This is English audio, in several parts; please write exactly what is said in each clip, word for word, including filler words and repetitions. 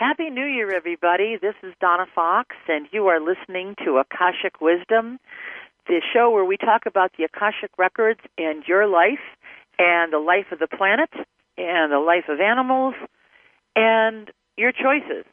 Happy New Year, everybody. This is Donna Fox, and you are listening to Akashic Wisdom, the show where we talk about the Akashic Records and your life and the life of the planet and the life of animals and your choices.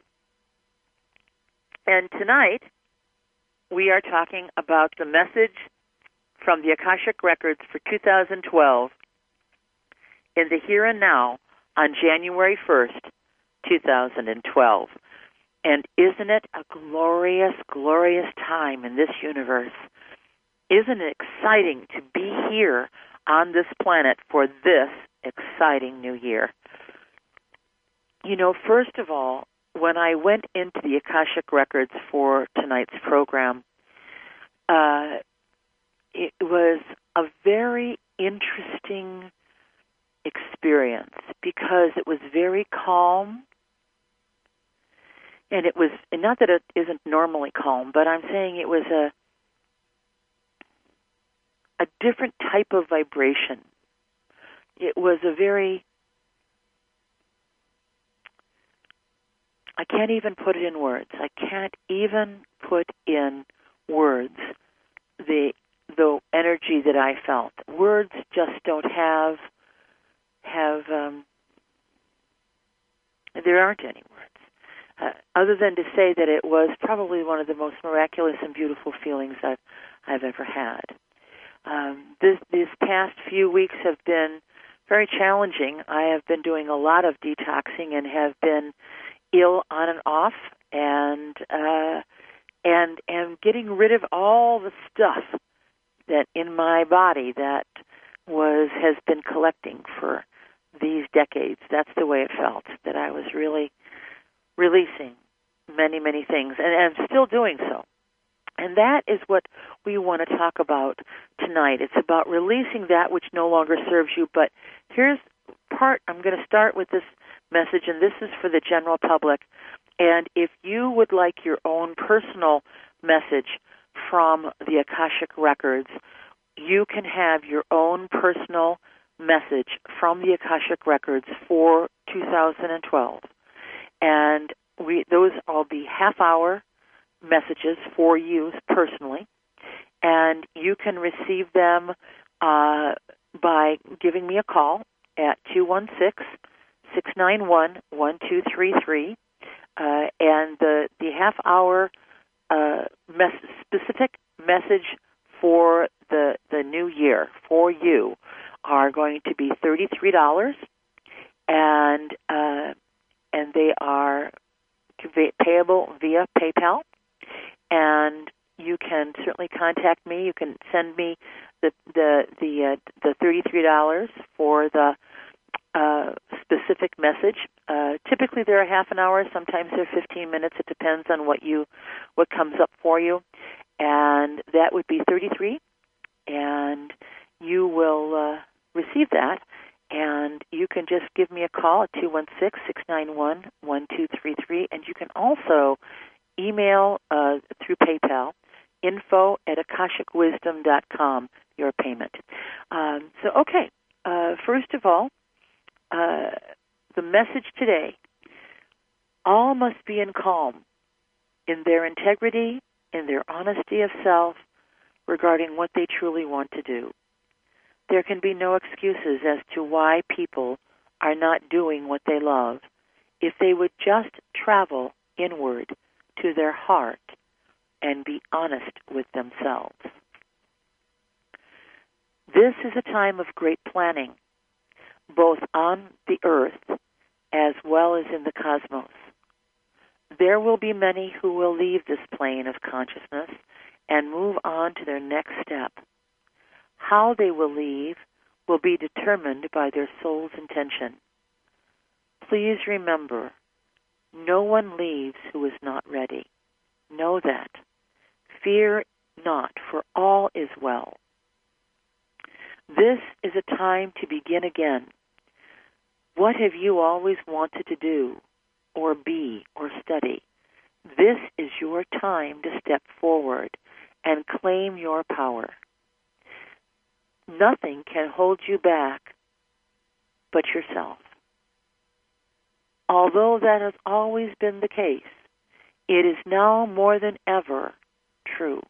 And tonight, we are talking about the message from the Akashic Records for two thousand twelve in the here and now on January first, two thousand twelve. And isn't it a glorious, glorious time in this universe? Isn't it exciting to be here on this planet for this exciting new year? You know, first of all, when I went into the Akashic Records for tonight's program, uh, it was a very interesting experience because it was very calm. And it was, and not that it isn't normally calm, but I'm saying it was a a different type of vibration. It was a very, I can't even put it in words. I can't even put in words the the energy that I felt. Words just don't have, have um, there aren't any words. Uh, other than to say that it was probably one of the most miraculous and beautiful feelings I've, I've ever had. Um, this, these past few weeks have been very challenging. I have been doing a lot of detoxing and have been ill on and off, and uh, and and getting rid of all the stuff that in my body that was has been collecting for these decades. That's the way it felt, that I was really releasing many, many things, and I'm still doing so. And that is what we want to talk about tonight. It's about releasing that which no longer serves you. But here's part, I'm going to start with this message, and this is for the general public. And if you would like your own personal message from the Akashic Records, you can have your own personal message from the Akashic Records for two thousand twelve. And we those will be half-hour messages for you personally, and you can receive them uh, by giving me a call at two one six, six nine one, one two three three, uh, and the, the half-hour uh, mes- specific message for the, the new year for you are going to be thirty-three dollars, and uh, and they are payable via PayPal. And you can certainly contact me. You can send me the the the uh, the thirty-three dollars for the uh, specific message. Uh, typically, they're a half an hour. Sometimes they're fifteen minutes. It depends on what you what comes up for you. And that would be thirty-three, and you will uh, receive that. And you can just give me a call at two one six, six nine one, one two three three, and you can also email uh, through PayPal, info at akashic wisdom dot com, your payment. Um, so, okay, uh, first of all, uh, the message today, all must be in calm, in their integrity, in their honesty of self, regarding what they truly want to do. There can be no excuses as to why people are not doing what they love if they would just travel inward to their heart and be honest with themselves. This is a time of great planning, both on the earth as well as in the cosmos. There will be many who will leave this plane of consciousness and move on to their next step. How they will leave will be determined by their soul's intention. Please remember, no one leaves who is not ready. Know that. Fear not, for all is well. This is a time to begin again. What have you always wanted to do, or be, or study? This is your time to step forward and claim your power. Nothing can hold you back but yourself. although that has always been the case, it is now more than ever true.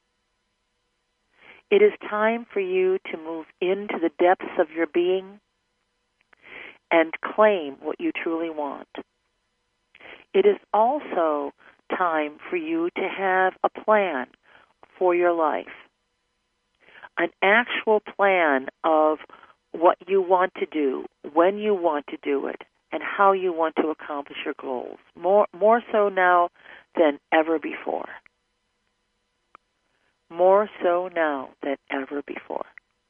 It is time for you to move into the depths of your being and claim what you truly want. It is also time for you to have a plan for your life, an actual plan of what you want to do, when you want to do it, and how you want to accomplish your goals, more, more so now than ever before. More so now than ever before.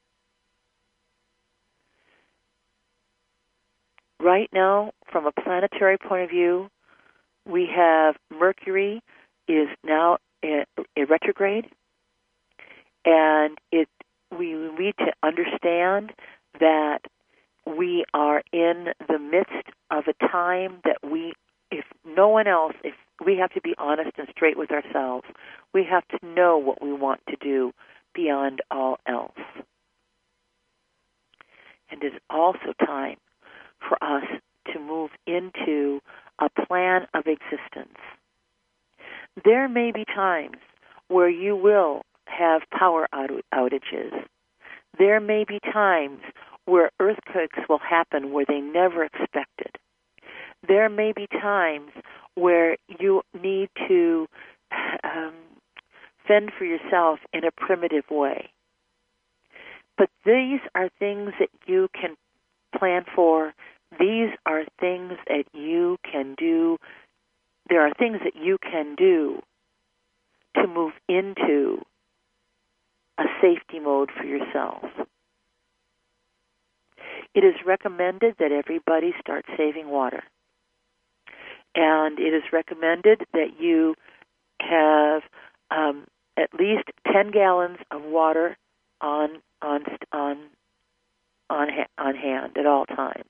Right now, from a planetary point of view, we have Mercury is now a, a retrograde, and it we need to understand that we are in the midst of a time that we, if no one else, if we have to be honest and straight with ourselves, we have to know what we want to do beyond all else. And it's also time for us to move into a plan of existence. There may be times where you will have power outages. There may be times where earthquakes will happen where they never expected. There may be times where you need to um, fend for yourself in a primitive way. But these are things that you can plan for. These are things that you can do. There are things that you can do to move into a safety mode for yourself. It is recommended that everybody start saving water. And it is recommended that you have um, at least ten gallons of water on on on on on hand at all times.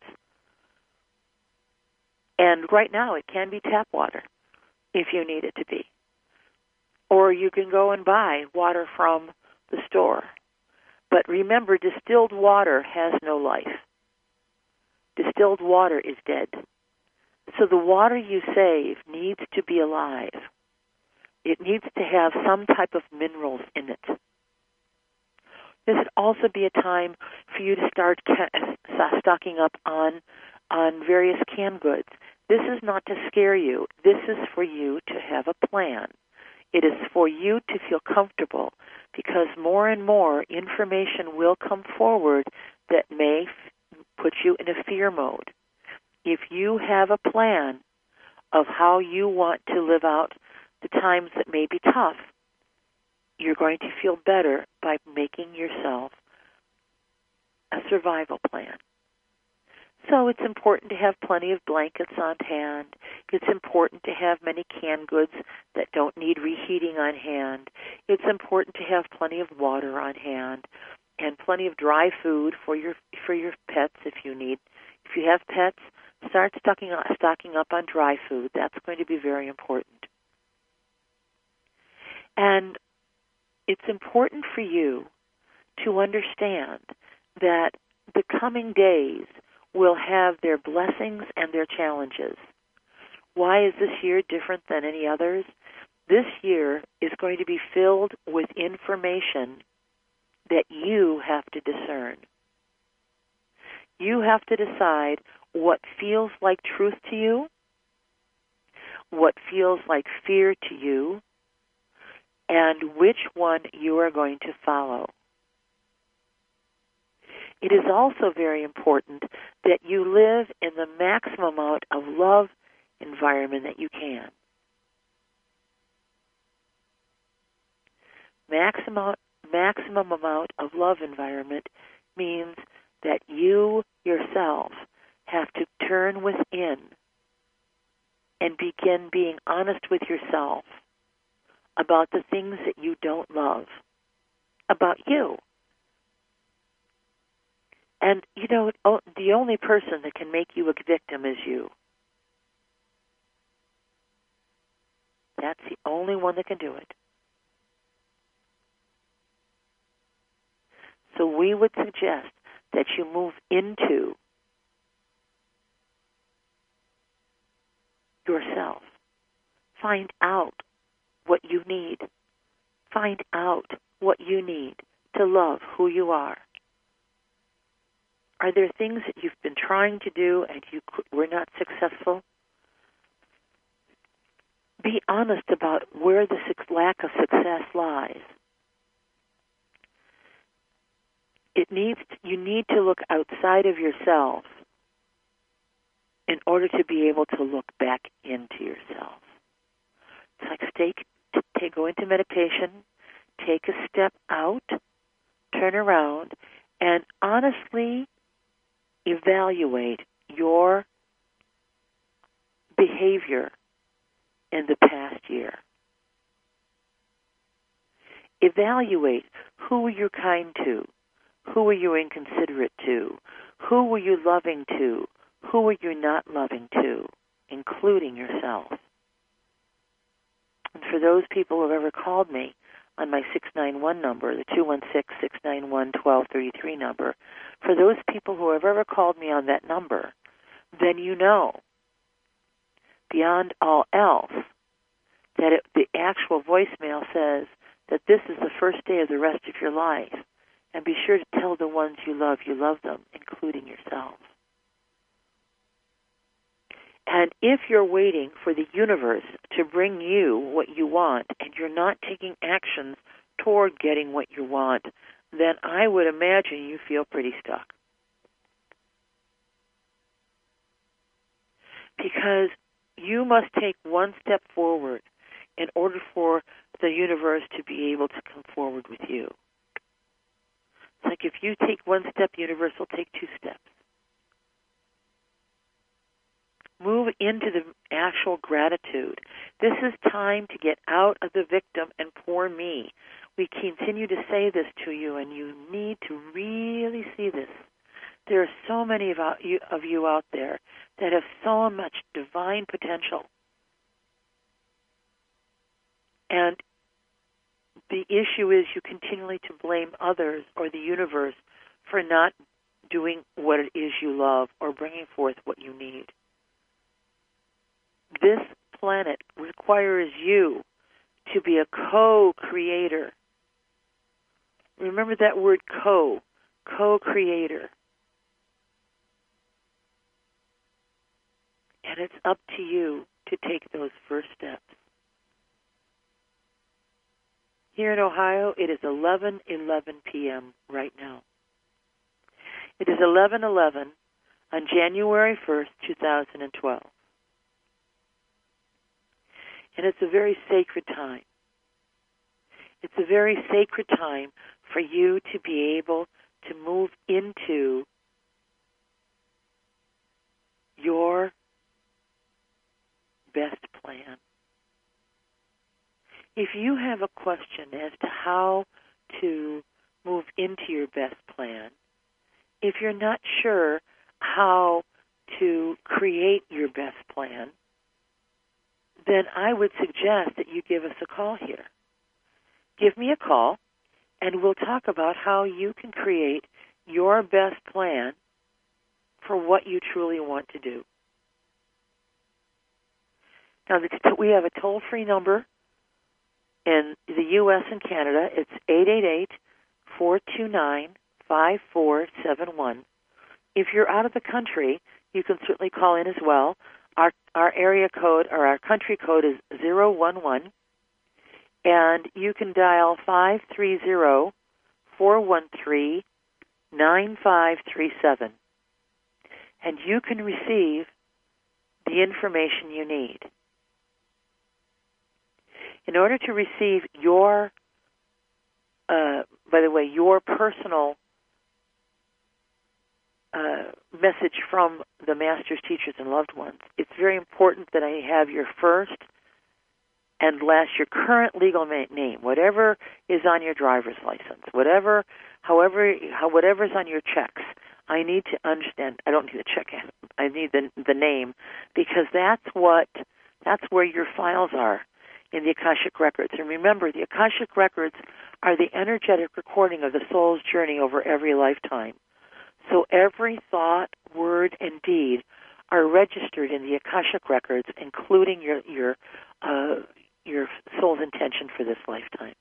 And right now, it can be tap water if you need it to be, or you can go and buy water from the store. But remember, distilled water has no life. Distilled water is dead. So the water you save needs to be alive. It needs to have some type of minerals in it. This would also be a time for you to start ca- stocking up on on various canned goods. This is not to scare you. This is for you to have a plan. It is for you to feel comfortable, because more and more information will come forward that may f- put you in a fear mode. If you have a plan of how you want to live out the times that may be tough, you're going to feel better by making yourself a survival plan. So it's important to have plenty of blankets on hand. It's important to have many canned goods that don't need reheating on hand. It's important to have plenty of water on hand and plenty of dry food for your for your pets if you need. If you have pets, start stocking up, stocking up on dry food. That's going to be very important. And it's important for you to understand that the coming days will have their blessings and their challenges. Why is this year different than any others? This year is going to be filled with information that you have to discern. You have to decide what feels like truth to you, what feels like fear to you, and which one you are going to follow. It is also very important that you live in the maximum amount of love environment that you can. Maximum, maximum amount of love environment means that you yourself have to turn within and begin being honest with yourself about the things that you don't love about you. And, you know, the only person that can make you a victim is you. That's the only one that can do it. So we would suggest that you move into yourself. Find out what you need. Find out what you need to love who you are. Are there things that you've been trying to do and you were not successful? Be honest about where the lack of success lies. It needs you need to look outside of yourself in order to be able to look back into yourself. It's like take, take go into meditation, take a step out, turn around, and honestly evaluate your behavior in the past year. Evaluate who were you kind to, who were you inconsiderate to, who were you loving to, who were you not loving to, including yourself. And for those people who have ever called me on my six nine one number, the two one six, six nine one, one two three three number, for those people who have ever called me on that number, then you know, beyond all else, that it, the actual voicemail says that this is the first day of the rest of your life, and be sure to tell the ones you love you love them, including yourself. And if you're waiting for the universe to bring you what you want and you're not taking actions toward getting what you want, then I would imagine you feel pretty stuck. Because you must take one step forward in order for the universe to be able to come forward with you. It's like if you take one step, the universe will take two steps. Move into the actual gratitude. This is time to get out of the victim and poor me. We continue to say this to you, and you need to really see this. There are so many of you out there that have so much divine potential. And the issue is you continually to blame others or the universe for not doing what it is you love or bringing forth what you need. This planet requires you to be a co-creator. Remember that word co, co-creator. And it's up to you to take those first steps. Here in Ohio, it is eleven eleven p.m. right now. It is eleven eleven on January first, two thousand twelve. And it's a very sacred time. It's a very sacred time for you to be able to move into your best plan. If you have a question as to how to move into your best plan, if you're not sure how to create your best plan, then I would suggest that you give us a call here. Give me a call, and we'll talk about how you can create your best plan for what you truly want to do. Now, we have a toll-free number in the U S and Canada. It's eight eight eight, four two nine, five four seven one. If you're out of the country, you can certainly call in as well. Our our area code, or our country code, is zero one one, and you can dial five three zero, four one three, nine five three seven, and you can receive the information you need. In order to receive your, uh, by the way, your personal uh, message from the masters, teachers, and loved ones, it's very important that I have your first and last, your current legal name, whatever is on your driver's license, whatever, however, how, whatever is on your checks. I need to understand. I don't need the check. I need the the name, because that's what that's where your files are in the Akashic Records. And remember, the Akashic Records are the energetic recording of the soul's journey over every lifetime. So every thought, word, and deed are registered in the Akashic records, including your your uh, your soul's intention for this lifetime.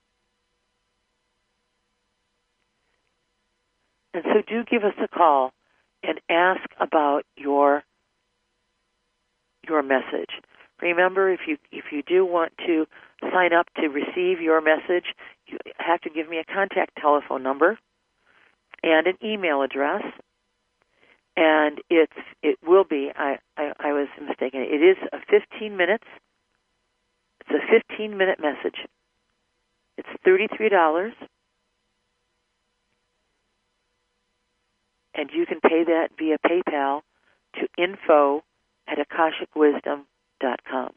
And so do give us a call and ask about your your message. Remember, if you if you do want to sign up to receive your message, you have to give me a contact telephone number and an email address. And it's it will be I, I, I was mistaken. It is a fifteen minutes. It's a fifteen minute message. It's thirty-three dollars. And you can pay that via PayPal to info at akashic wisdom dot com.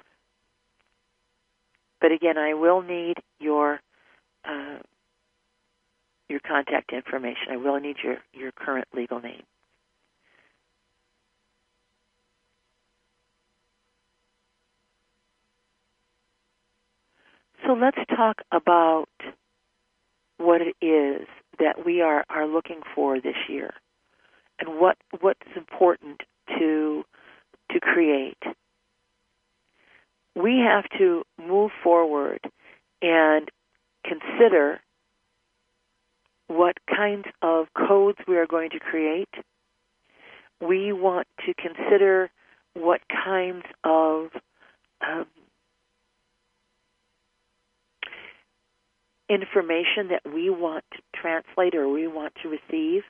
But again, I will need your uh, your contact information. I will need your, your current legal name. So let's talk about what it is that we are, are looking for this year and what what's important to to create. We have to move forward and consider what kinds of codes we are going to create. We want to consider what kinds of um, information that we want to translate or we want to receive.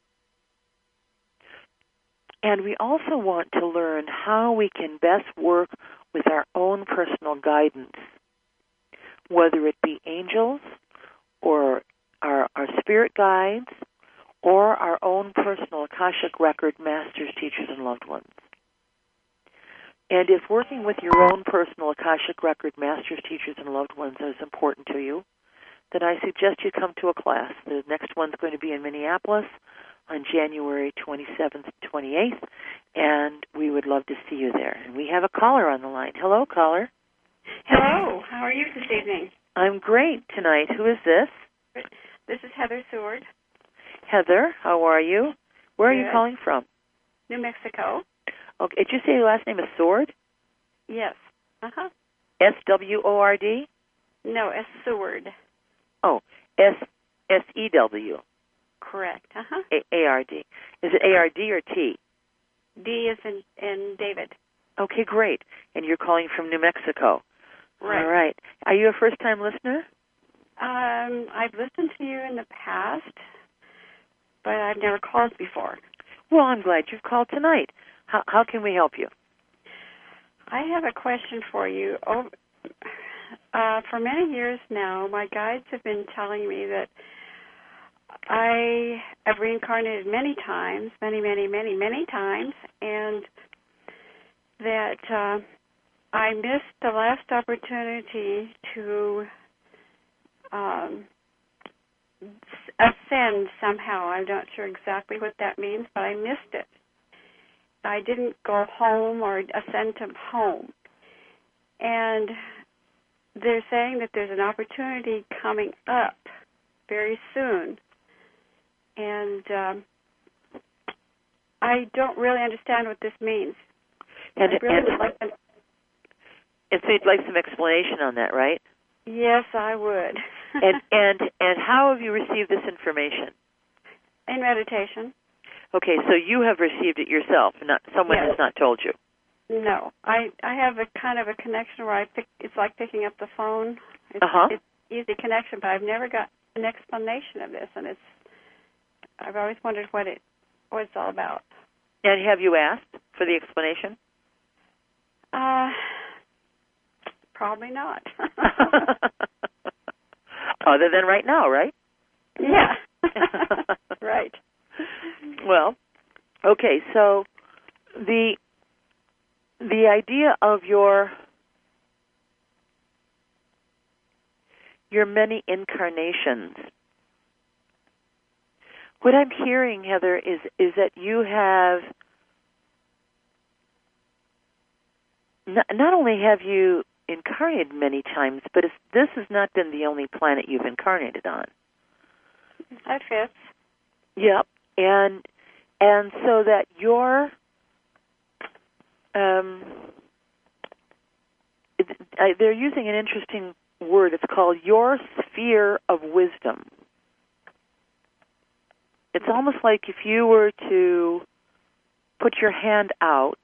And we also want to learn how we can best work with our own personal guidance, whether it be angels or our, our spirit guides or our own personal Akashic record masters, teachers, and loved ones. And if working with your own personal Akashic record masters, teachers, and loved ones is important to you, then I suggest you come to a class. The next one's going to be in Minneapolis on January twenty-seventh and twenty-eighth, and we would love to see you there. And we have a caller on the line. Hello, caller. Hello. How are you this evening? I'm great tonight. Who is this? This is Heather Seward. Heather, how are you? Where Good. are you calling from? New Mexico. Okay. Did you say your last name is Sword? Yes. Uh-huh. S W O R D? No, S. Seward. Oh, S S E W. Correct. Uh-huh. A A R D. Is it A R D or T? D is in, in David. Okay, great. And you're calling from New Mexico. Right. All right. Are you a first-time listener? Um, I've listened to you in the past, but I've never called before. Well, I'm glad you've called tonight. How, how can we help you? I have a question for you. Oh, uh, for many years now, my guides have been telling me that I have reincarnated many times, many, many, many, many times, and that uh, I missed the last opportunity to um, ascend somehow. I'm not sure exactly what that means, but I missed it. I didn't go home or ascend to home. And they're saying that there's an opportunity coming up very soon. And um, I don't really understand what this means. And, I really and, would like to... and so you'd like some explanation on that, right? Yes, I would. and and and how have you received this information? In meditation. Okay, so you have received it yourself, not someone Yes. has not told you. No, I I have a kind of a connection where I pick. It's like picking up the phone. It's, Uh-huh. it's easy connection, but I've never got an explanation of this, and it's. I've always wondered what it what it's all about. And have you asked for the explanation? Uh, probably not. Other than right now, right? Yeah. Right. Well, okay, so the the idea of your your many incarnations. What I'm hearing, Heather, is is that you have not, not only have you incarnated many times, but it's, this has not been the only planet you've incarnated on. That fits. Yep, and and so that your um, it, I, they're using an interesting word. It's called your sphere of wisdom. It's almost like if you were to put your hand out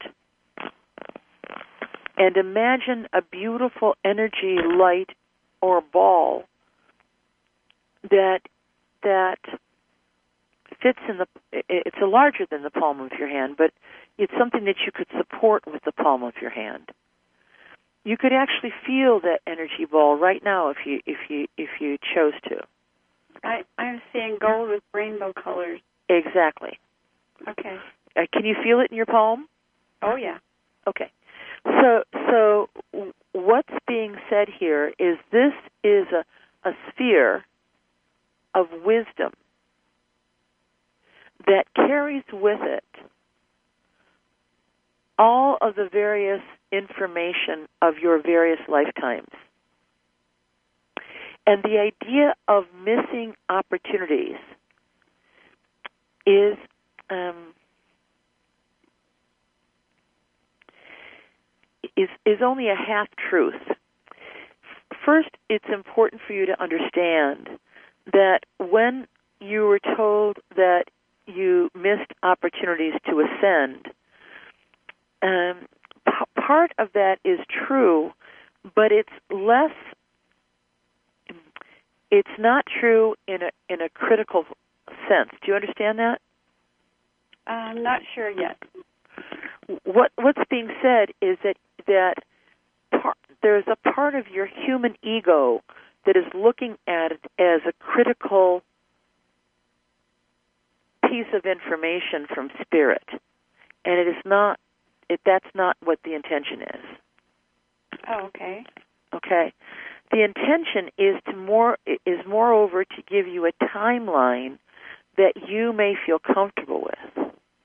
and imagine a beautiful energy light or ball that that fits in the, it's a larger than the palm of your hand, but it's something that you could support with the palm of your hand. You could actually feel that energy ball right now if you if you if you chose to. I, I'm seeing gold with rainbow colors. Exactly. Okay. Uh, can you feel it in your palm? Oh, yeah. Okay. So so what's being said here is this is a, a sphere of wisdom that carries with it all of the various information of your various lifetimes. And the idea of missing opportunities is um, is is only a half truth. First, it's important for you to understand that when you were told that you missed opportunities to ascend, um, p- part of that is true, but it's less. It's not true in a in a critical sense. Do you understand that? I'm not sure yet. What what's being said is that that par- there's a part of your human ego that is looking at it as a critical piece of information from spirit, and it is not. It that's not what the intention is. Oh, okay. Okay. The intention is to more is moreover to give you a timeline that you may feel comfortable with.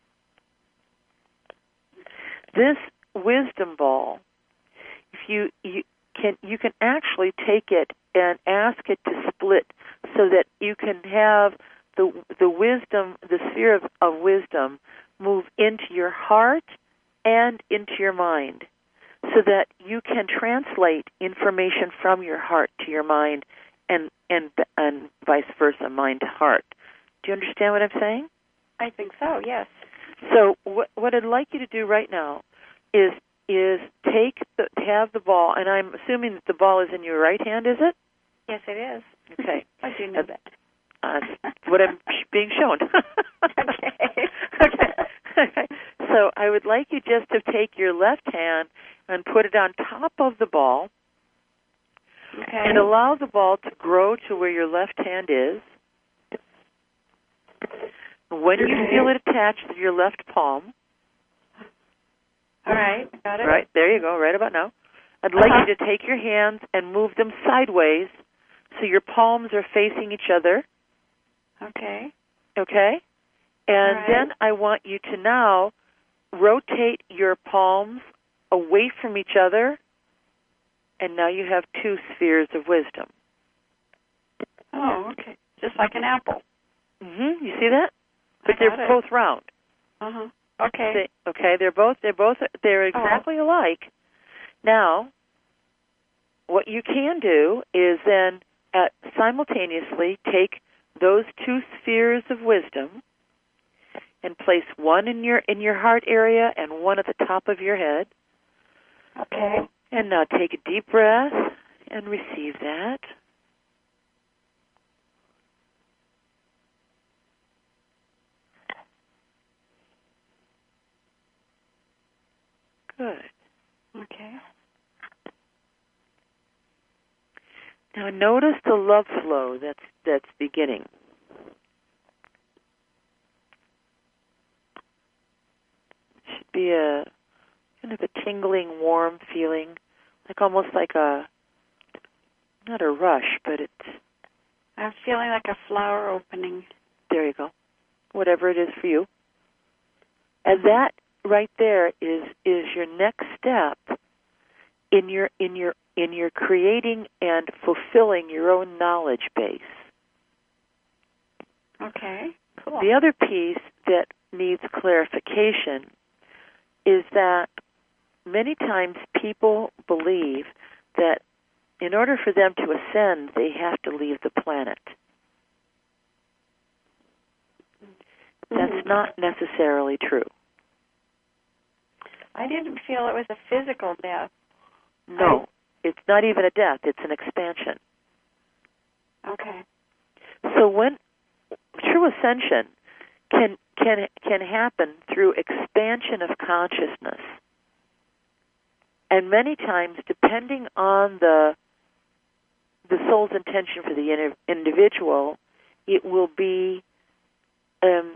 This wisdom ball, if you, you can you can actually take it and ask it to split so that you can have the the wisdom, the sphere of, of wisdom move into your heart and into your mind, so that you can translate information from your heart to your mind and, and and vice versa, mind to heart. Do you understand what I'm saying? I think so, yes. So what, what I'd like you to do right now is is take the, have the ball, and I'm assuming that the ball is in your right hand, is it? Yes, it is. Okay. I do know that. Uh, what I'm being shown. Okay. Okay. Okay. So I would like you just to take your left hand and put it on top of the ball, Okay. and allow the ball to grow to where your left hand is. When you feel it attached to your left palm, all right, got it. right, there you go, right about now, I'd like Uh-huh. you to take your hands and move them sideways so your palms are facing each other, Okay. okay? And All right. then I want you to now rotate your palms away from each other, and now you have two spheres of wisdom. Oh, okay. Just like an apple. Mm-hmm. You see that? I But they're got it. both round. Uh-huh. Okay. They, okay, they're both they're both they're exactly alike. Now, what you can do is then uh, simultaneously take those two spheres of wisdom and place one in your in your heart area and one at the top of your head. Okay. And now take a deep breath and receive that. Good. Okay. Now notice the love flow that's that's beginning. It should be a kind of a tingling, warm feeling, like almost like a not a rush, but it's I'm feeling like a flower opening. there you go. Whatever it is for you. And that right there is is your next step in your in your in your creating and fulfilling your own knowledge base. Okay. Cool. The other piece that needs clarification is that many times people believe that in order for them to ascend, they have to leave the planet. That's Mm-hmm. not necessarily true. I didn't feel it was a physical death. No, I, it's not even a death. It's an expansion. Okay. So when true ascension can can can happen through expansion of consciousness, and many times, depending on the the soul's intention for the individual, it will be um,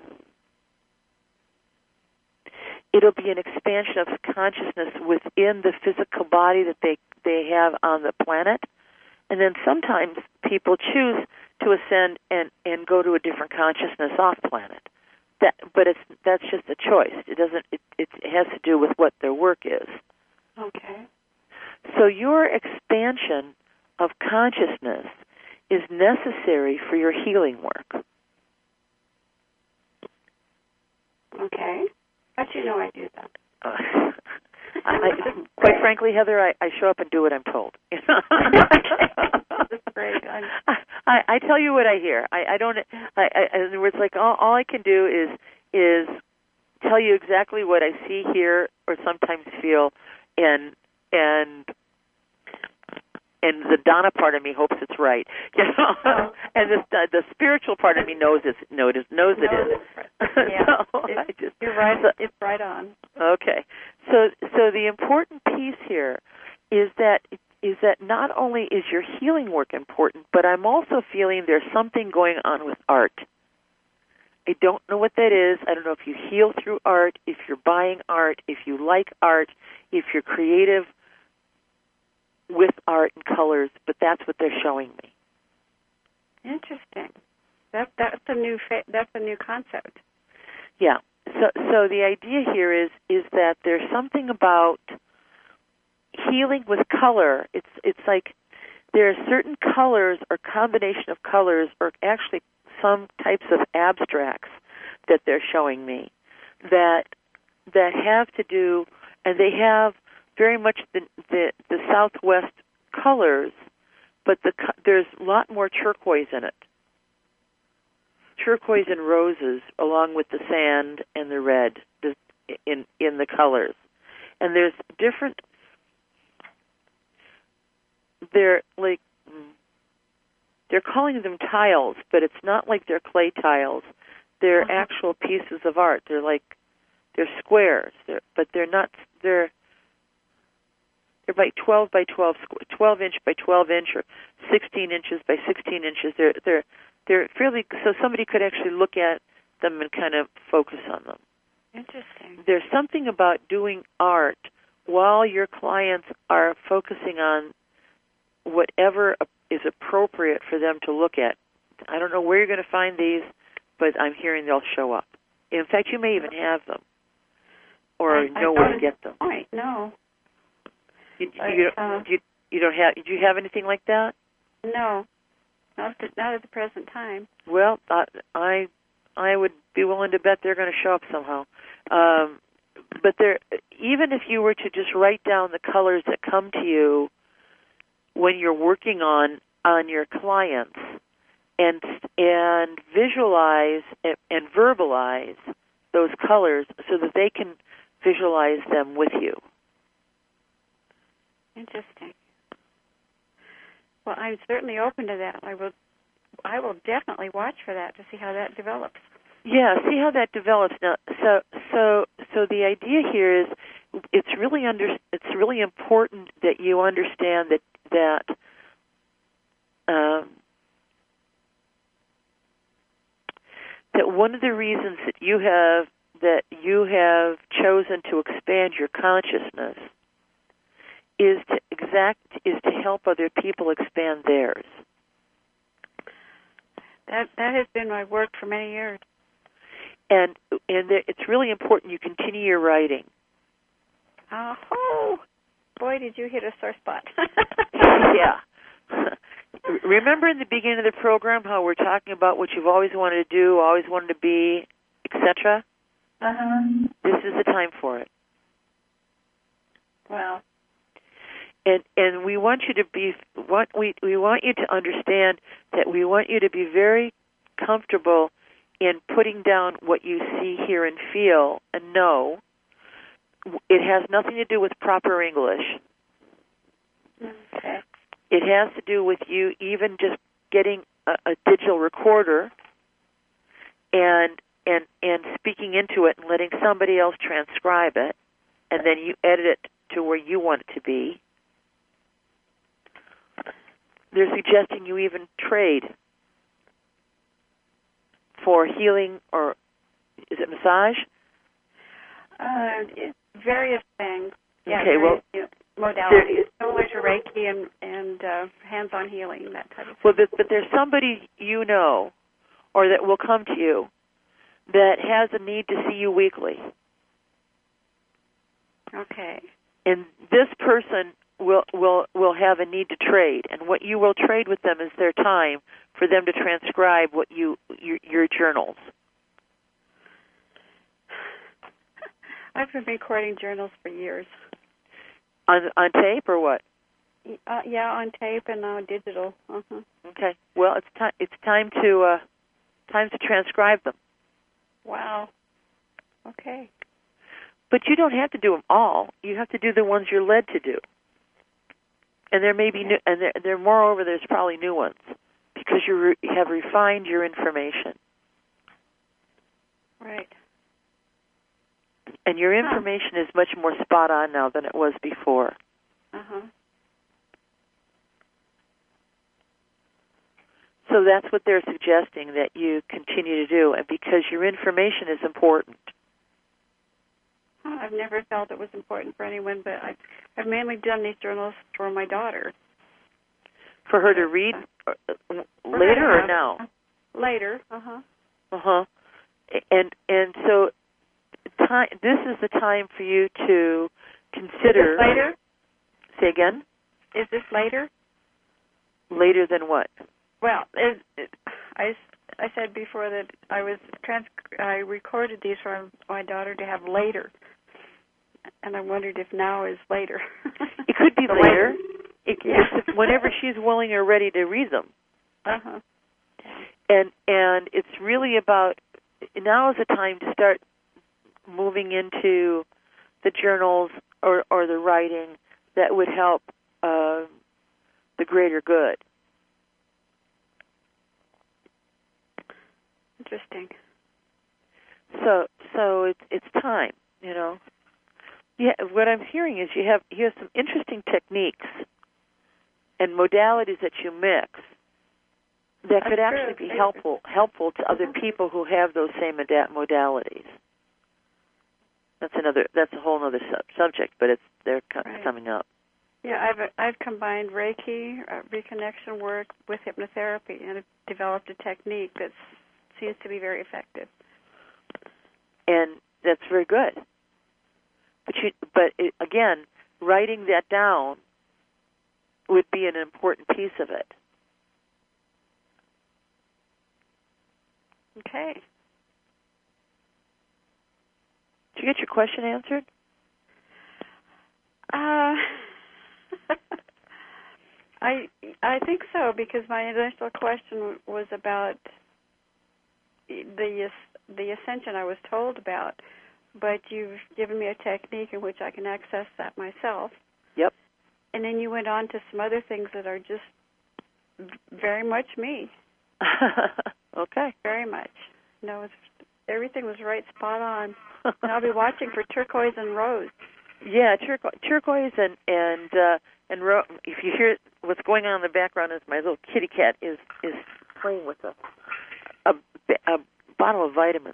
it'll be an expansion of consciousness within the physical body that they they have on the planet, and then sometimes people choose to ascend and, and go to a different consciousness off planet. That, but it's that's just a choice. It doesn't. It, it has to do with what their work is. Okay. So your expansion of consciousness is necessary for your healing work. Okay. But you know I do that. Uh, I, I, quite frankly, Heather, I, I show up and do what I'm told. That's great. I, I tell you what I hear. I, I don't. I, I, in other words, like all, all I can do is is tell you exactly what I see, hear, or sometimes feel, and and and the Donna part of me hopes it's right, you know. Oh. And the the spiritual part of me knows it's knows knows it is. Yeah, so it's, I just, you're right. So, it's right on. Okay, so so the important piece here is that is that not only is your healing work important, but I'm also feeling there's something going on with art. I don't know what that is. I don't know if you heal through art, if you're buying art, if you like art, if you're creative with art and colors, but that's what they're showing me. Interesting. That that's a new fa- that's a new concept. Yeah. So so the idea here is is that there's something about healing with color. It's it's like there are certain colors or combination of colors or actually some types of abstracts that they're showing me that that have to do, and they have very much the the, the Southwest colors, but the there's a lot more turquoise in it. Turquoise and roses, along with the sand and the red in in the colors, and there's different. They're like they're calling them tiles, but it's not like they're clay tiles. They're uh-huh. actual pieces of art. They're like they're squares. They're but they're not. They're they're by twelve by twelve, twelve inch by twelve inch, or sixteen inches by sixteen inches. They're they're they're fairly so somebody could actually look at them and kind of focus on them. Interesting. There's something about doing art while your clients are focusing on whatever is appropriate for them to look at. I don't know where you're going to find these, but I'm hearing they'll show up. In fact, you may even have them, or I, know I where to get them. Point. No. You, you, I, uh, you, you don't have? Do you have anything like that? No, not at, not at the present time. Well, I I, I would be willing to bet they're going to show up somehow. Um, but there, even if you were to just write down the colors that come to you when you're working on on your clients, and and visualize and, and verbalize those colors so that they can visualize them with you. Interesting. Well, I'm certainly open to that. I will I will definitely watch for that to see how that develops. Yeah, see how that develops. Now, so so so the idea here is it's really under it's really important that you understand that that um, that one of the reasons that you have that you have chosen to expand your consciousness is to exact is to help other people expand theirs. That that has been my work for many years. And and it's really important you continue your writing. Oh, boy, did you hit a sore spot. Yeah. Remember in the beginning of the program how we're talking about what you've always wanted to do, always wanted to be, et cetera? Uh-huh. This is the time for it. Wow. And and we want you to be what we we want you to understand that we want you to be very comfortable in putting down what you see, hear, and feel, and know. It has nothing to do with proper English. Okay. It has to do with you even just getting a, a digital recorder and and and speaking into it and letting somebody else transcribe it, and then you edit it to where you want it to be. They're suggesting you even trade for healing, or is it massage? Uh, it's various things. Yeah, okay, well, modalities, similar to Reiki and, and uh, hands-on healing, that type of thing. Well, but, but there's somebody you know, or that will come to you, that has a need to see you weekly. Okay. And this person will will will have a need to trade, and what you will trade with them is their time for them to transcribe what you your, your journals. I've been recording journals for years. On on tape or what? Uh, yeah, on tape and uh, digital. Uh-huh. Okay. Well, it's time. It's time to uh, time to transcribe them. Wow. Okay. But you don't have to do them all. You have to do the ones you're led to do. And there may be new, and there, there moreover, there's probably new ones because you re, have refined your information. Right. And your information huh. is much more spot on now than it was before. Uh-huh. So that's what they're suggesting that you continue to do, and because your information is important. Huh, I've never felt it was important for anyone, but I've, I've mainly done these journals for my daughter. For her to read uh, later or now? Later, uh-huh. Uh-huh. And and so time, this is the time for you to consider... Is this later? Say again? Is this later? Later than what? Well, it, it, I, I said before that I was trans, I recorded these for my daughter to have later, and I wondered if now is later. It could be later. It, yeah. It's whenever she's willing or ready to read them. Uh-huh. And and it's really about, now is the time to start moving into the journals or, or the writing that would help uh, the greater good. Interesting. So so it's it's time, you know. Yeah, what I'm hearing is you have you have some interesting techniques and modalities that you mix that That's could actually true. be helpful helpful to other people who have those same modalities. That's another that's a whole other sub- subject, but it's they're co- right. coming up. Yeah, I've I've combined Reiki, uh, reconnection work with hypnotherapy, and have developed a technique that seems to be very effective. And that's very good. But you, but it, again, writing that down would be an important piece of it. Okay. Did you get your question answered? Uh, I I think so, because my initial question was about the the ascension I was told about, but you've given me a technique in which I can access that myself. Yep. And then you went on to some other things that are just very much me. Okay. Very much. No, it's, everything was right spot on. And I'll be watching for turquoise and rose. Yeah, turquoise, turquoise and and uh, and ro- if you hear what's going on in the background, is my little kitty cat is is playing with a a, a bottle of vitamins.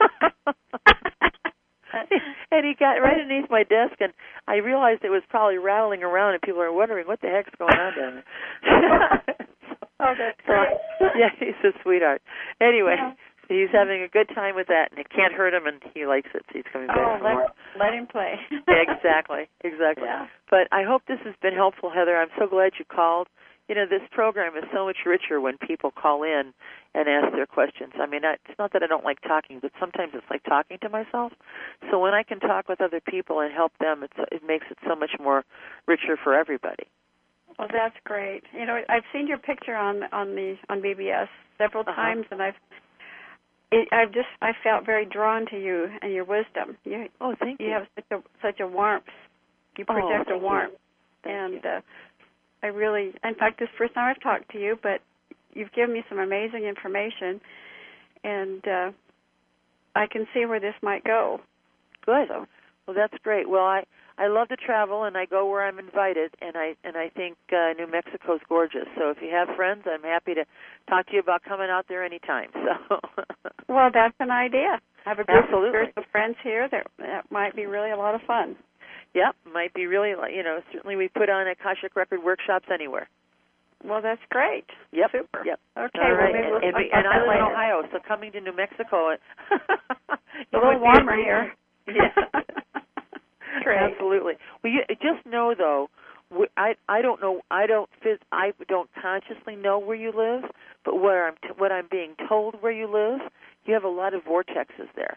And he got right underneath my desk, and I realized it was probably rattling around, and people are wondering what the heck's going on down there. Oh, that's so, great. yeah, he's a sweetheart. Anyway, yeah. He's having a good time with that, and it can't hurt him, and he likes it, so he's coming back oh, for let, more. let him play. Exactly, exactly. Yeah. But I hope this has been helpful, Heather. I'm so glad you called. you know, this program is so much richer when people call in and ask their questions. I mean, I, it's not that I don't like talking, but sometimes it's like talking to myself. So when I can talk with other people and help them, it's, it makes it so much more richer for everybody. Well, that's great. You know, I've seen your picture on on the on B B S several Uh-huh. times, and I've it, I've just I felt very drawn to you and your wisdom. You, oh, thank you. You have such a such a warmth. You project oh, a warmth, you. and uh, I really, in fact, this is the first time I've talked to you, but you've given me some amazing information, and uh, I can see where this might go. Good. So. Well, that's great. Well, I, I love to travel, and I go where I'm invited, and I and I think uh, New Mexico's gorgeous. So if you have friends, I'm happy to talk to you about coming out there anytime. So. Well, that's an idea. I have a group Absolutely. of spiritual friends here that that might be really a lot of fun. Yep, might be really, you know, certainly we put on Akashic Record workshops anywhere. Well, that's great. Yep. Super. Yep. Okay. All right. Well, maybe and, we'll and, we, and I live in Ohio, so coming to New Mexico, it's a little warmer here. Yeah. Great. Absolutely. Well, you, just know though, I I don't know I don't phys, I don't consciously know where you live, but where I'm t- what I'm being told where you live, you have a lot of vortexes there.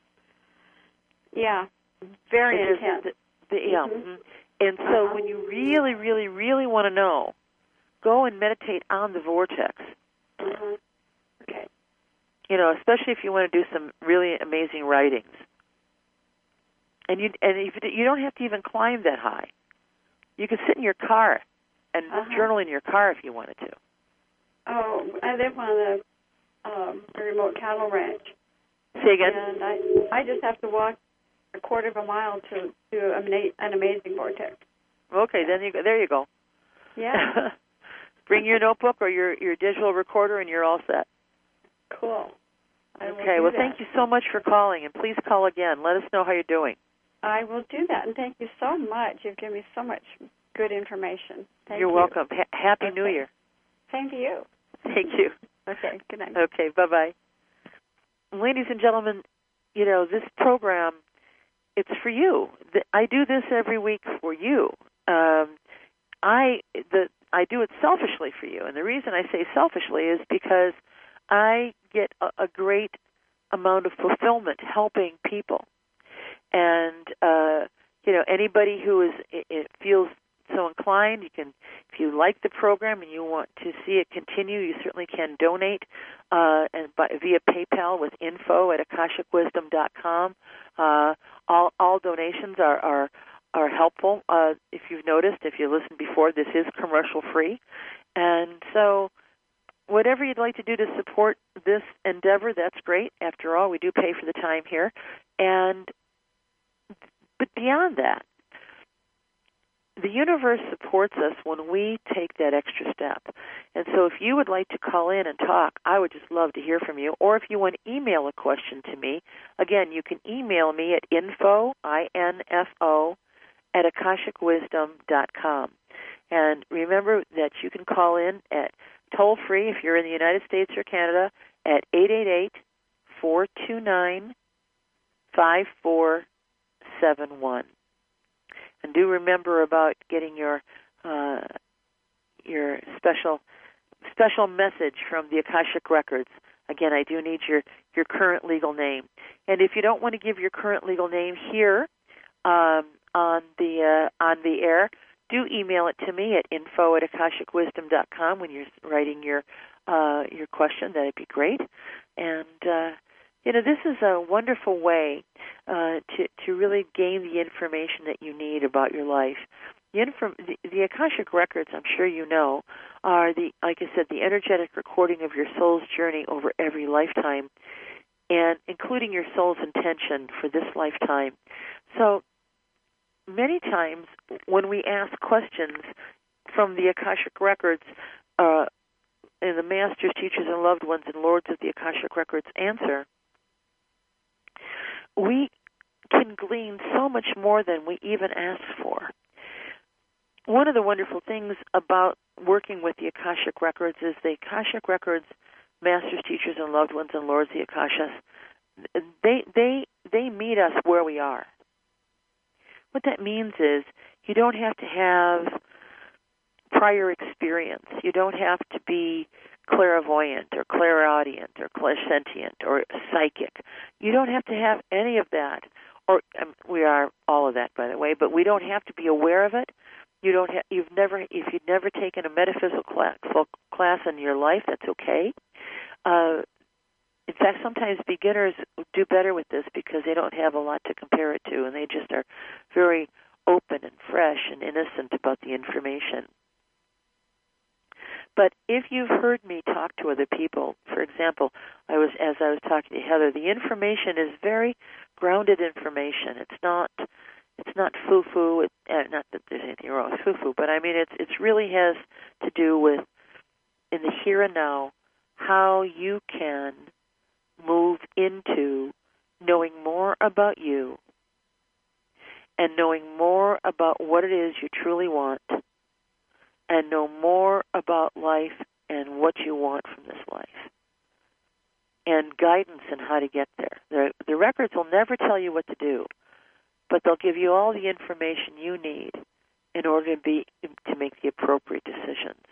Yeah. Very it intense. Is, the, the, yeah. Mm-hmm. And so when you really, really, really want to know, go and meditate on the vortex. Mm-hmm. Okay. You know, especially if you want to do some really amazing writings. And you and if you don't have to even climb that high. You can sit in your car and uh-huh. journal in your car if you wanted to. Oh, I live on a, um, a remote cattle ranch. Say again? And I I just have to walk a quarter of a mile to to an amazing vortex. Okay, then you go, there you go. Yeah. Bring your notebook or your, your digital recorder and you're all set. Cool. I okay, well, that. thank you so much for calling, and please call again. Let us know how you're doing. I will do that, and thank you so much. You've given me so much good information. Thank You're you. welcome. Ha- Happy okay. New Year. Same to you. Thank you. Okay, good night. Okay, bye-bye. Ladies and gentlemen, you know, this program, it's for you. I do this every week for you. Um, I the I do it selfishly for you, and the reason I say selfishly is because I get a, a great amount of fulfillment helping people. And, uh, you know, anybody who is it, it feels so inclined, you can, if you like the program and you want to see it continue, you certainly can donate uh, and by, via PayPal with info at akashic wisdom dot com. Uh, all, all donations are, are, are helpful. Uh, if you've noticed, if you listened before, this is commercial free. And so whatever you'd like to do to support this endeavor, that's great. After all, we do pay for the time here. And But beyond that, the universe supports us when we take that extra step. And so if you would like to call in and talk, I would just love to hear from you. Or if you want to email a question to me, again, you can email me at info, I N F O, at akashic wisdom dot com. And remember that you can call in at toll-free if you're in the United States or Canada at eight eight eight, four two nine, five four seven one. And do remember about getting your uh, your special special message from the Akashic Records. Again, I do need your, your current legal name. And if you don't want to give your current legal name here um, on the uh, on the air, do email it to me at info at akashic wisdom dot com when you're writing your uh, your question. That'd be great. And uh, you know, this is a wonderful way uh, to to really gain the information that you need about your life. The, inform- the, the Akashic Records, I'm sure you know, are the, like I said, the energetic recording of your soul's journey over every lifetime, and including your soul's intention for this lifetime. So many times when we ask questions from the Akashic Records, uh, and the masters, teachers, and loved ones and lords of the Akashic Records answer, we can glean so much more than we even ask for. One of the wonderful things about working with the Akashic Records is the Akashic Records, masters, teachers, and loved ones and lords of the Akashas, they they they meet us where we are. What that means is you don't have to have prior experience. You don't have to be clairvoyant or clairaudient or clairsentient or psychic. You don't have to have any of that. Or um, we are all of that, by the way, but we don't have to be aware of it. You don't have, you've never, if you've never taken a metaphysical class, class in your life, that's okay. Uh, in fact, sometimes beginners do better with this because they don't have a lot to compare it to, and they just are very open and fresh and innocent about the information. But if you've heard me talk to other people, for example, I was as I was talking to Heather, the information is very grounded information. It's not it's not foo-foo. It, uh, not that there's anything wrong with foo-foo, but I mean it's it really has to do with in the here and now how you can move into knowing more about you and knowing more about what it is you truly want, and know more about life and what you want from this life, and guidance in how to get there. The, the records will never tell you what to do, but they'll give you all the information you need in order to be to make the appropriate decisions.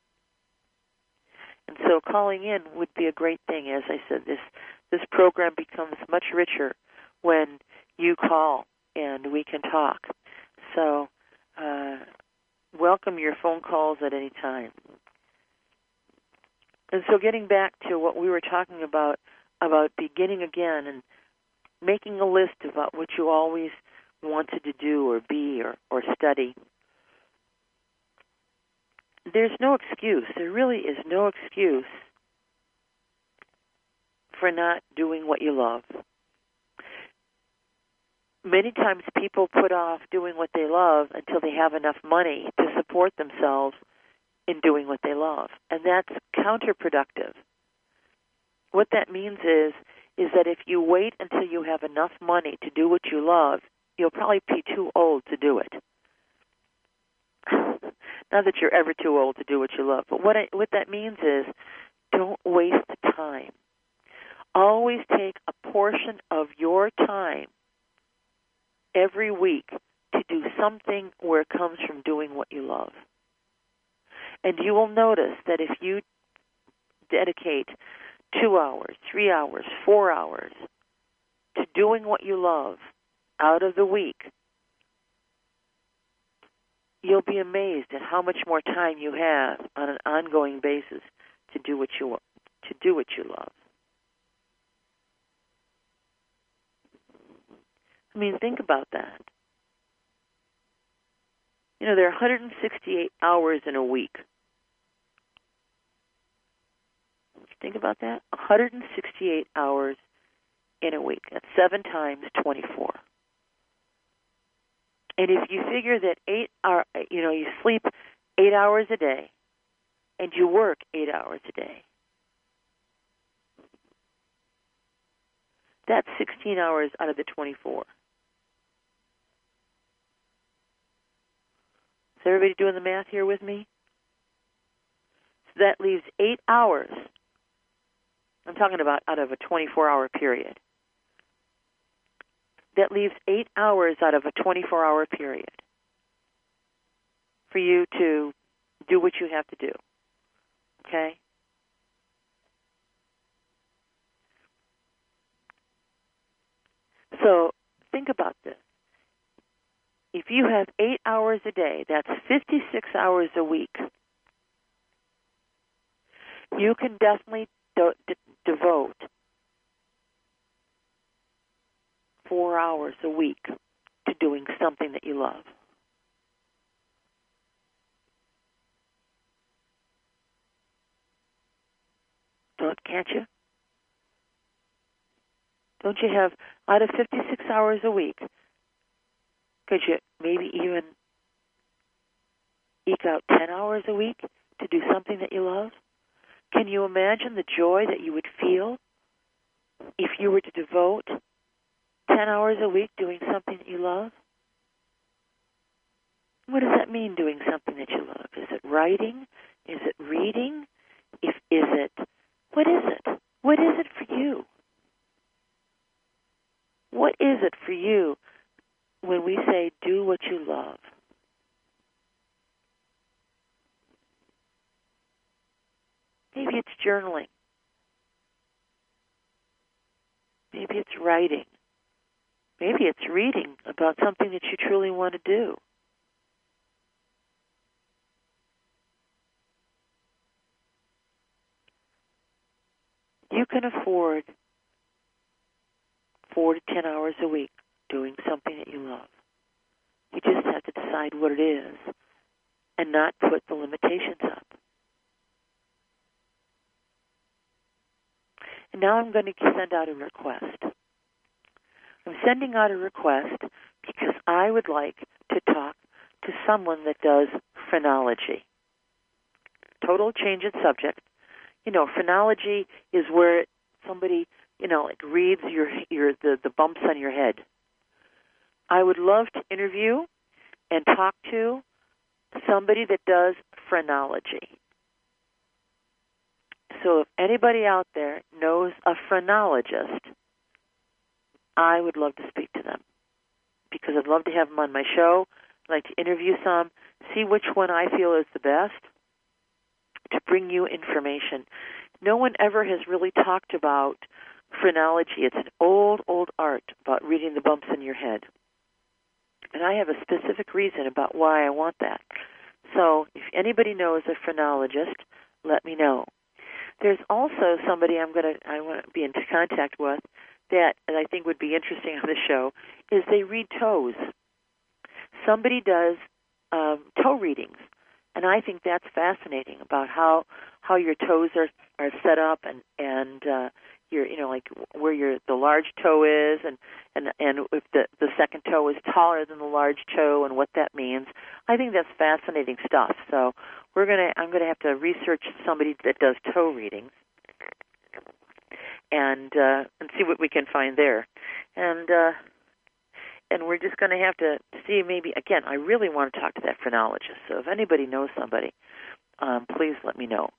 And so calling in would be a great thing. As I said, this this program becomes much richer when you call and we can talk. So uh, welcome your phone calls at any time. And so getting back to what we were talking about, about beginning again and making a list about what you always wanted to do or be or, or study, there's no excuse. There really is no excuse for not doing what you love. Many times people put off doing what they love until they have enough money to support themselves in doing what they love. And that's counterproductive. What that means is, is that if you wait until you have enough money to do what you love, you'll probably be too old to do it. Not that you're ever too old to do what you love, but what I, what that means is don't waste time. Always take a portion of your time every week to do something where it comes from doing what you love. And you will notice that if you dedicate two hours, three hours, four hours to doing what you love out of the week, you'll be amazed at how much more time you have on an ongoing basis to do what you to do what you love. I mean, think about that. You know, there are one hundred sixty-eight hours in a week. Think about that. one hundred sixty-eight hours in a week. That's seven times twenty-four. And if you figure that eight hour, you know, you sleep eight hours a day, and you work eight hours a day, that's sixteen hours out of the twenty-four. Is everybody doing the math here with me? So that leaves eight hours. I'm talking about out of a twenty-four hour period. That leaves eight hours out of a twenty-four hour period for you to do what you have to do. Okay? So think about this. If you have eight hours a day, that's fifty-six hours a week. You can definitely do- d- devote four hours a week to doing something that you love. Don't, can't you? Don't you have, out of fifty-six hours a week, could you maybe even eke out ten hours a week to do something that you love? Can you imagine the joy that you would feel if you were to devote ten hours a week doing something that you love? What does that mean, doing something that you love? Is it writing? Is it reading? If is it, what is it? What is it for you? What is it for you when we say do what you love? Maybe it's journaling. Maybe it's writing. Maybe it's reading about something that you truly want to do. You can afford four to ten hours a week doing something that you love. You just have to decide what it is and not put the limitations up. And now I'm going to send out a request. I'm sending out a request because I would like to talk to someone that does phrenology. Total change of subject. You know, phrenology is where somebody, you know, like reads your your the, the bumps on your head. I would love to interview and talk to somebody that does phrenology. So if anybody out there knows a phrenologist, I would love to speak to them because I'd love to have them on my show. I'd like to interview some, see which one I feel is the best to bring you information. No one ever has really talked about phrenology. It's an old, old art about reading the bumps in your head. And I have a specific reason about why I want that. So if anybody knows a phrenologist, let me know. There's also somebody I'm going to I want to be in contact with that and I think would be interesting on the show is they read toes. Somebody does um, toe readings, and I think that's fascinating about how how your toes are, are set up and and uh, your you know like where your the large toe is and and and if the the second toe is taller than the large toe and what that means. I think that's fascinating stuff. So we're gonna I'm gonna have to research somebody that does toe readings and uh, and see what we can find there, and uh, and we're just going to have to see maybe again. I really want to talk to that phrenologist. So if anybody knows somebody, um, please let me know.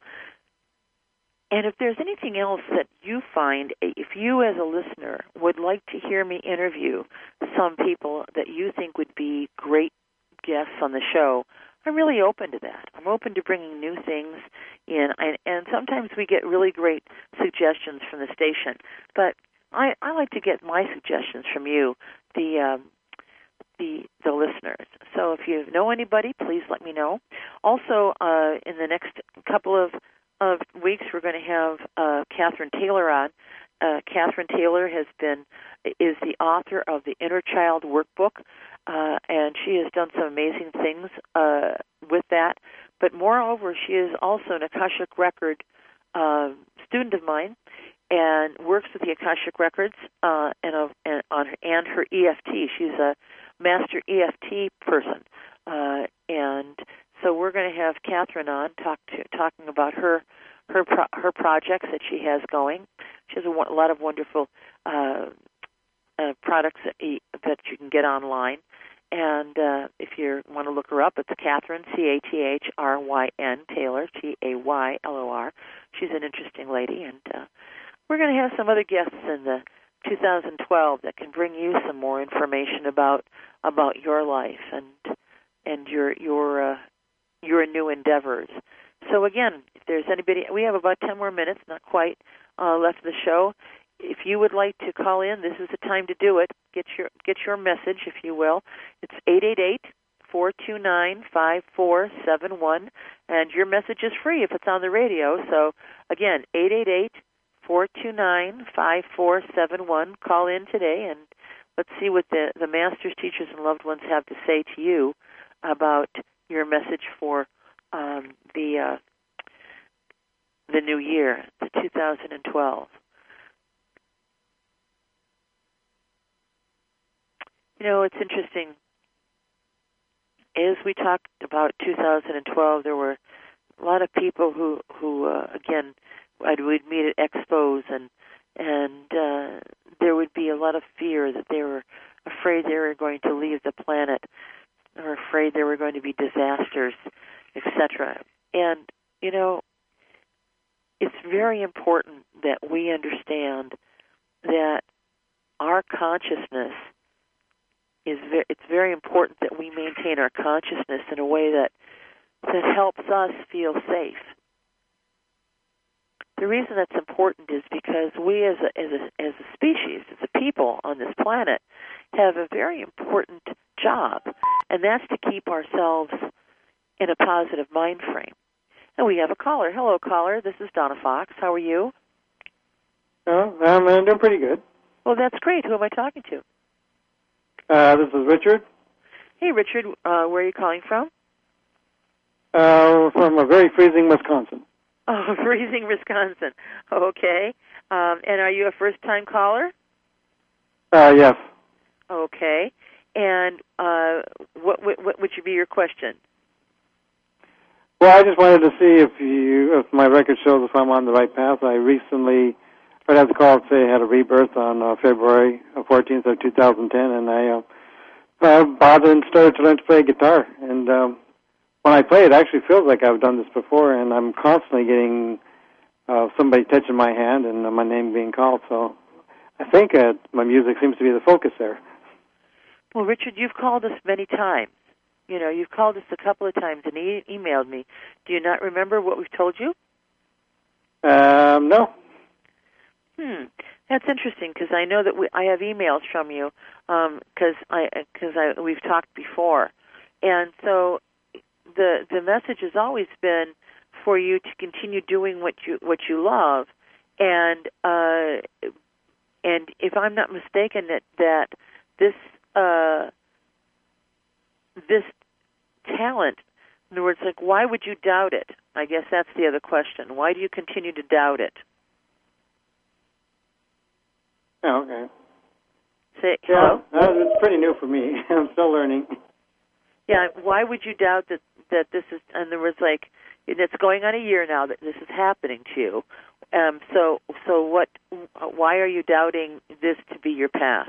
And if there's anything else that you find, if you as a listener would like to hear me interview some people that you think would be great guests on the show, I'm really open to that. I'm open to bringing new things in, and, and sometimes we get really great suggestions from the station. But I, I like to get my suggestions from you, the um, the the listeners. So if you know anybody, please let me know. Also, uh, in the next couple of of weeks, we're going to have uh, Catherine Taylor on. Uh, Catherine Taylor has been is the author of the Inner Child Workbook, uh, and she has done some amazing things uh, with that. But moreover, she is also an Akashic Record uh, student of mine, and works with the Akashic Records uh, and, uh, and on her, and her E F T. She's a master E F T person, uh, and so we're going to have Catherine on talk to, talking about her her pro- her projects that she has going. She has a, a lot of wonderful uh, uh, products that, e- that you can get online. And uh, if you want to look her up, it's Catherine, C A T H R Y N, Taylor, T A Y L O R. She's an interesting lady. And uh, we're going to have some other guests in the two thousand twelve that can bring you some more information about about your life and and your your uh, your new endeavors. So again, if there's anybody, we have about ten more minutes, not quite, uh, left of the show. If you would like to call in, this is the time to do it. Get your get your message, if you will. It's eight eight eight, four two nine, five four seven one, and your message is free if it's on the radio. So again, eight eight eight, four two nine, five four seven one. Call in today, and let's see what the, the masters, teachers, and loved ones have to say to you about your message for um, the uh, the new year, the two thousand twelve. You know, it's interesting. As we talked about two thousand twelve, there were a lot of people who, who uh, again, I'd, we'd meet at expos, and and uh, there would be a lot of fear that they were afraid they were going to leave the planet, or afraid there were going to be disasters, et cetera. And, you know, it's very important that we understand that our consciousness is very, it's very important that we maintain our consciousness in a way that that helps us feel safe. The reason that's important is because we as a, as a, as a species, as a people on this planet, have a very important job, and that's to keep ourselves in a positive mind frame. And we have a caller. Hello, caller. This is Donna Fox. How are you? Oh, I'm uh, doing pretty good. Well, that's great. Who am I talking to? Uh, this is Richard. Hey, Richard. Uh, where are you calling from? Uh, from a very freezing Wisconsin. Oh, freezing Wisconsin. Okay. Um, and are you a first-time caller? Uh, yes. Okay. And uh, what, what what would be your question? Well, I just wanted to see if you, if my record shows if I'm on the right path. I recently, I'd have to call and say I had a rebirth on uh, February fourteenth of two thousand ten, and I uh, uh, bothered and started to learn to play guitar. And um, when I play, it actually feels like I've done this before, and I'm constantly getting uh, somebody touching my hand and uh, my name being called. So I think uh, my music seems to be the focus there. Well, Richard, you've called us many times. You know, you've called us a couple of times and e- emailed me. Do you not remember what we've told you? Um, no. Hmm, that's interesting because I know that we, I have emails from you because um, I because I we've talked before, and so the the message has always been for you to continue doing what you what you love, and uh, and if I'm not mistaken, that that this uh, this talent, in other words, like why would you doubt it? I guess that's the other question. Why do you continue to doubt it? Oh, okay. Say, yeah, hello? uh, it's pretty new for me. I'm still learning. Yeah, why would you doubt that, that this is, in other words, like, it's going on a year now that this is happening to you. Um, so, so what, why are you doubting this to be your path?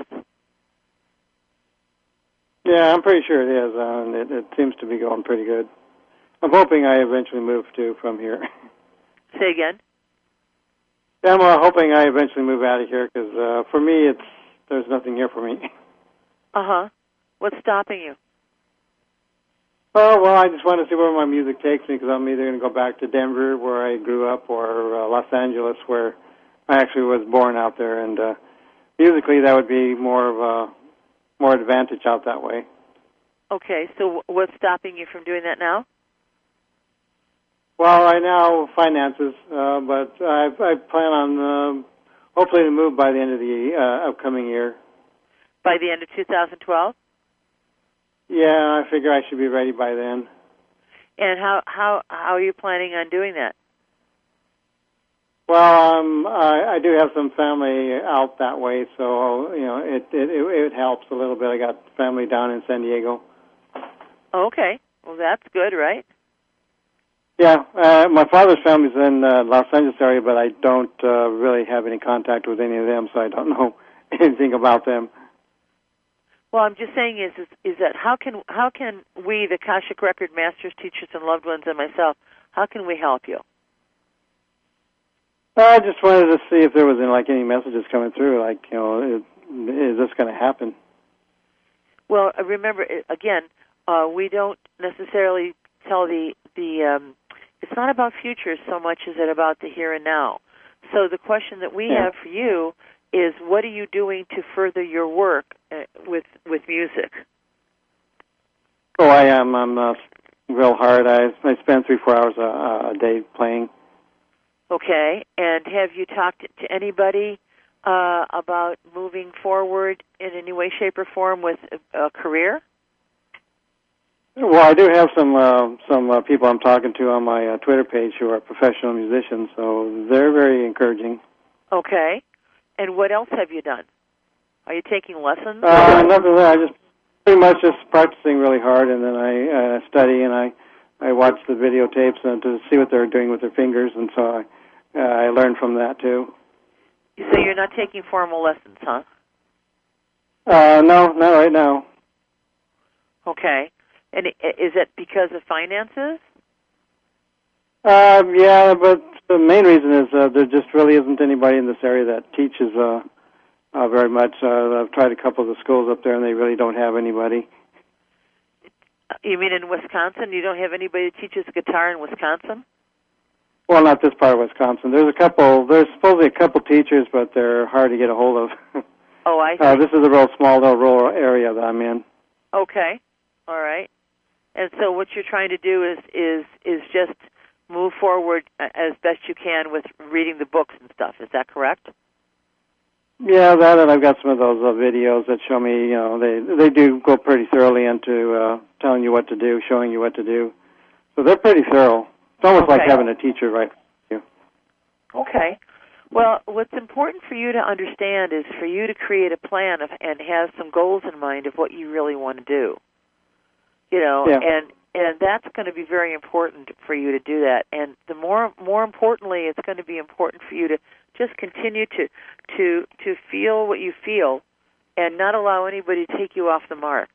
Yeah, I'm pretty sure it is, uh, and it, it seems to be going pretty good. I'm hoping I eventually move to from here. Say again? Yeah, I'm uh, hoping I eventually move out of here because uh, for me, it's there's nothing here for me. Uh-huh. What's stopping you? Oh, well, I just want to see where my music takes me because I'm either going to go back to Denver, where I grew up, or uh, Los Angeles, where I actually was born out there. And uh, musically, that would be more of a more advantage out that way. Okay, so what's stopping you from doing that now? Well, right now, finances, uh, but I, I plan on um, hopefully to move by the end of the uh, upcoming year. By the end of two thousand twelve? Yeah, I figure I should be ready by then. And how how how are you planning on doing that? Well, um, I, I do have some family out that way, so you know it, it it helps a little bit. I got family down in San Diego. Okay, well that's good, right? Yeah, uh, my father's family's in uh, Los Angeles area, but I don't uh, really have any contact with any of them, so I don't know anything about them. Well, I'm just saying is, is is that how can how can we, the Akashic Record Masters, teachers, and loved ones, and myself, how can we help you? I just wanted to see if there was any, like any messages coming through, like you know, is, is this going to happen? Well, remember again, uh, we don't necessarily tell the the. Um, it's not about future so much as it about the here and now. So the question that we yeah. have for you is, what are you doing to further your work uh, with with music? Oh, I am. I'm uh, real hard. I I spend three four hours a, a day playing. Okay, and have you talked to anybody uh, about moving forward in any way, shape, or form with a, a career? Well, I do have some uh, some uh, people I'm talking to on my uh, Twitter page who are professional musicians, so they're very encouraging. Okay, and what else have you done? Are you taking lessons? Uh, nothing. I just pretty much just practicing really hard, and then I uh, study and I I watch the videotapes and to see what they're doing with their fingers, and so I uh, I learn from that too. So you're not taking formal lessons, huh? Uh, no, not right now. Okay. And is it because of finances? Uh, yeah, but the main reason is uh, there just really isn't anybody in this area that teaches uh, uh, very much. Uh, I've tried a couple of the schools up there, and they really don't have anybody. You mean in Wisconsin? You don't have anybody that teaches guitar in Wisconsin? Well, not this part of Wisconsin. There's a couple. There's supposedly a couple teachers, but they're hard to get a hold of. Oh, I see. Uh, this is a real small, little rural area that I'm in. Okay. All right. And so what you're trying to do is is is just move forward as best you can with reading the books and stuff. Is that correct? Yeah, that, and I've got some of those uh, videos that show me, you know, they they do go pretty thoroughly into uh, telling you what to do, showing you what to do. So they're pretty thorough. It's almost Okay. like having a teacher right for you. Okay. Well, what's important for you to understand is for you to create a plan of, and have some goals in mind of what you really want to do. You know, Yeah. and and that's going to be very important for you to do that. And the more more importantly, it's going to be important for you to just continue to to to feel what you feel, and not allow anybody to take you off the mark.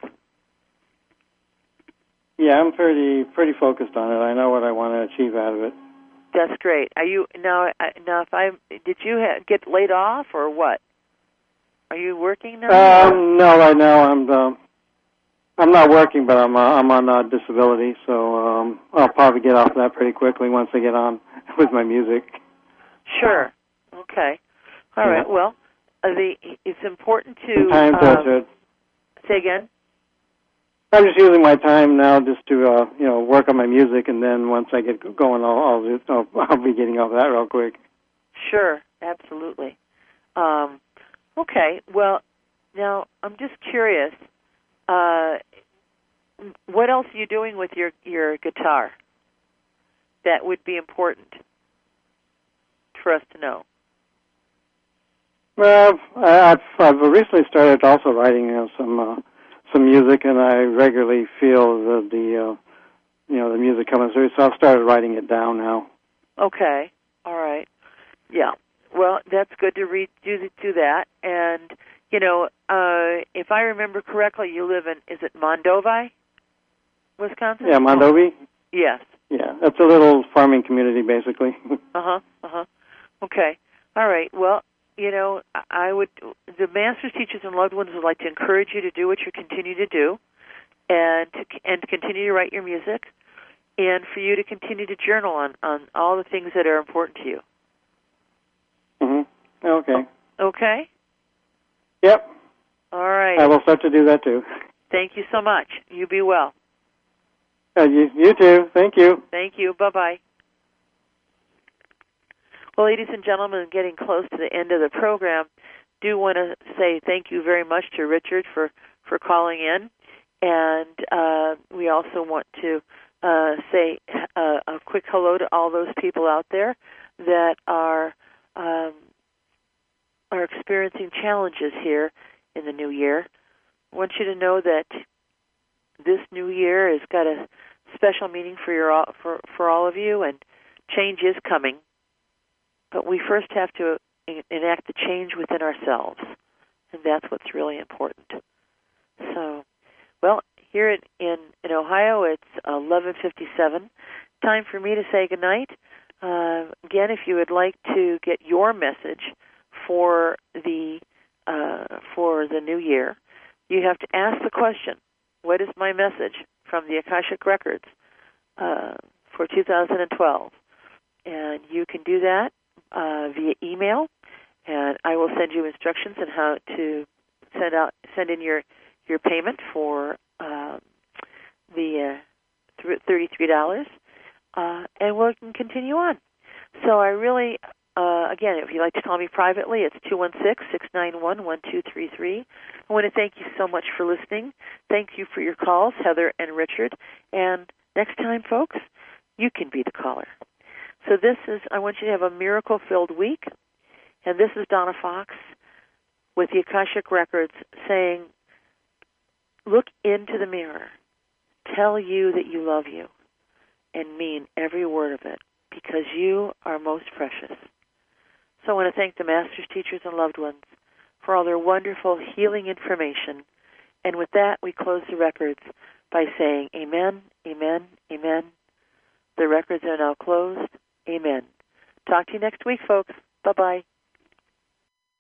Yeah, I'm pretty pretty focused on it. I know what I want to achieve out of it. That's great. Are you now? Now, if I did you ha- get laid off or what? Are you working now? Um, no, right now I'm um, I'm not working, but I'm uh, I'm on uh, disability, so um, I'll probably get off that pretty quickly once I get on with my music. Sure. Okay. All Yeah. right. Well, uh, the it's important to And time to, um, to say again. I'm just using my time now just to uh, you know work on my music, and then once I get going, I'll I'll, just, I'll, I'll be getting off that real quick. Sure. Absolutely. Um, okay. Well, now I'm just curious. Uh, what else are you doing with your your guitar that would be important for us to know? Well, I- I've I've recently started also writing uh, some uh, some music, and I regularly feel the the uh, you know the music coming through. So I've started writing it down now. Okay. All right. Yeah. Well, that's good to read, do do that. And you know, uh, if I remember correctly, you live in is it Mondovi, Wisconsin? Yeah, Mondovi. Oh, yes. Yeah, that's a little farming community, basically. Uh huh. Uh huh. Okay. All right. Well, you know, I would the Masters, Teachers, and Loved Ones would like to encourage you to do what you continue to do, and to and to continue to write your music, and for you to continue to journal on on all the things that are important to you. Mhm. Okay. Okay. Yep. All right. I will start to do that too. Thank you so much. You be well. Uh, you, you too. Thank you. Thank you. Bye-bye. Well, ladies and gentlemen, getting close to the end of the program, do want to say thank you very much to Richard for, for calling in. And uh, we also want to uh, say uh, a quick hello to all those people out there that are um, are experiencing challenges here in the new year. I want you to know that this new year has got a special meaning for your for for all of you, and change is coming. But we first have to enact the change within ourselves, and that's what's really important. So, well, here in in, in Ohio, it's eleven fifty-seven. Time for me to say goodnight. Uh, again, if you would like to get your message for the uh, for the new year, you have to ask the question, what is my message from the Akashic Records uh, for two thousand twelve? And you can do that uh, via email, and I will send you instructions on how to send out send in your your payment for um, the uh, thirty-three dollars, uh, and we can continue on. So I really, uh, again, if you'd like to call me privately, it's two one six, six nine one, one two three three. I want to thank you so much for listening. Thank you for your calls, Heather and Richard. And next time, folks, you can be the caller. So this is, I want you to have a miracle-filled week. And this is Donna Fox with the Akashic Records saying, look into the mirror. Tell you that you love you and mean every word of it, because you are most precious. So I want to thank the Masters, Teachers, and Loved Ones for all their wonderful healing information. And with that, we close the records by saying amen, amen, amen. The records are now closed. Amen. Talk to you next week, folks. Bye-bye.